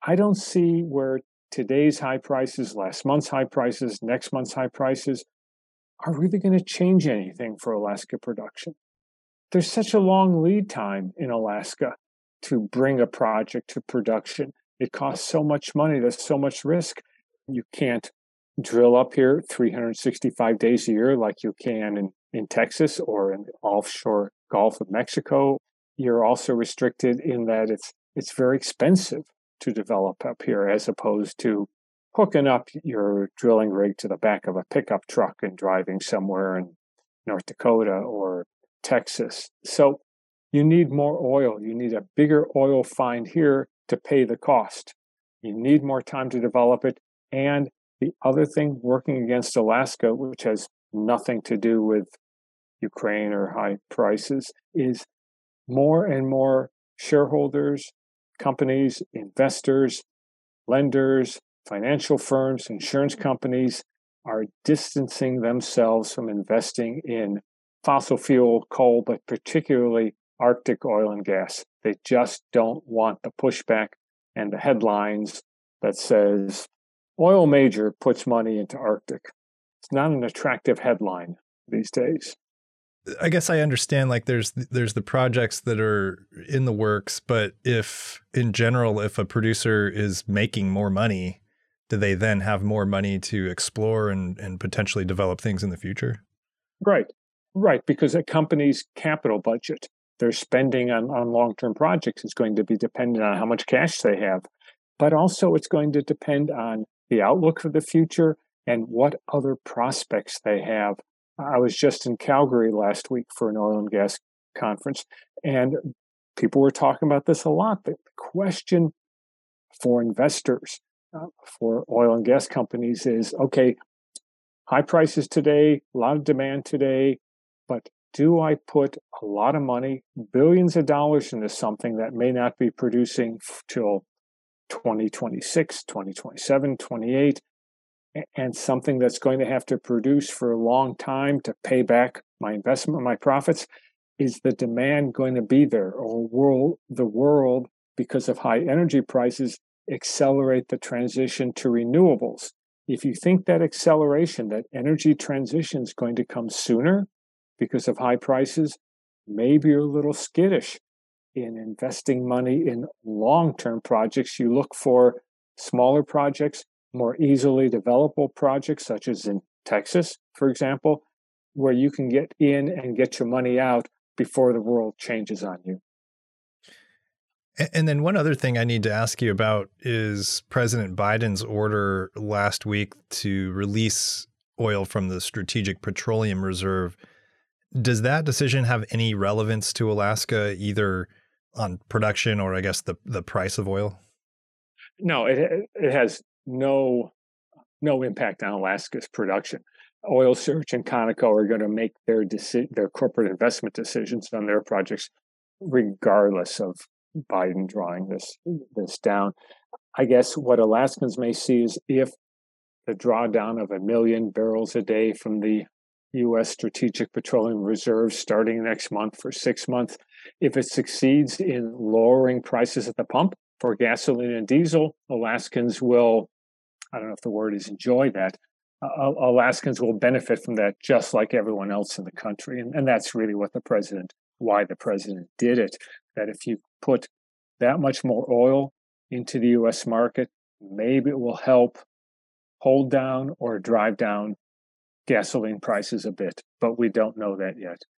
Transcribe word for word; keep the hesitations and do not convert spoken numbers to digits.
I don't see where today's high prices, last month's high prices, next month's high prices are really going to change anything for Alaska production. There's such a long lead time in Alaska to bring a project to production. It costs so much money, there's so much risk. You can't drill up here three hundred sixty-five days a year like you can in, in Texas or in the offshore Gulf of Mexico. You're also restricted in that it's it's very expensive to develop up here as opposed to hooking up your drilling rig to the back of a pickup truck and driving somewhere in North Dakota or Texas. So you need more oil. You need a bigger oil find here to pay the cost. You need more time to develop it. And the other thing working against Alaska, which has nothing to do with Ukraine or high prices, is more and more shareholders, companies, investors, lenders, financial firms, insurance companies are distancing themselves from investing in fossil fuel, coal, but particularly Arctic oil and gas. They just don't want the pushback and the headlines that says oil major puts money into Arctic. It's not an attractive headline these days. I guess I understand, like there's there's the projects that are in the works, but if in general, if a producer is making more money, do they then have more money to explore and, and potentially develop things in the future? Right, right. Because a company's capital budget, their spending on, on long-term projects is going to be dependent on how much cash they have. But also it's going to depend on the outlook for the future and what other prospects they have. I was just in Calgary last week for an oil and gas conference, and people were talking about this a lot. The question for investors, uh, for oil and gas companies is, okay, high prices today, a lot of demand today, but do I put a lot of money, billions of dollars into something that may not be producing till twenty twenty-six, twenty twenty-seven, twenty-eight, and something that's going to have to produce for a long time to pay back my investment, my profits? Is the demand going to be there, or will the world, because of high energy prices, accelerate the transition to renewables? If you think that acceleration, that energy transition is going to come sooner because of high prices, maybe you're a little skittish in investing money in long-term projects. You look for smaller projects, more easily developable projects, such as in Texas, for example, where you can get in and get your money out before the world changes on you. And then one other thing I need to ask you about is President Biden's order last week to release oil from the Strategic Petroleum Reserve. Does that decision have any relevance to Alaska, either on production or I guess the, the price of oil? No, it it has no no impact on Alaska's production. Oil Search and Conoco are going to make their deci- their corporate investment decisions on their projects regardless of Biden drawing this this down. I guess what Alaskans may see is if the drawdown of a million barrels a day from the U S Strategic Petroleum Reserve starting next month for six months, if it succeeds in lowering prices at the pump for gasoline and diesel, Alaskans will, I don't know if the word is enjoy that, uh, Alaskans will benefit from that just like everyone else in the country. And, and that's really what the president, why the president did it, that if you put that much more oil into the U S market, maybe it will help hold down or drive down gasoline prices a bit, but we don't know that yet.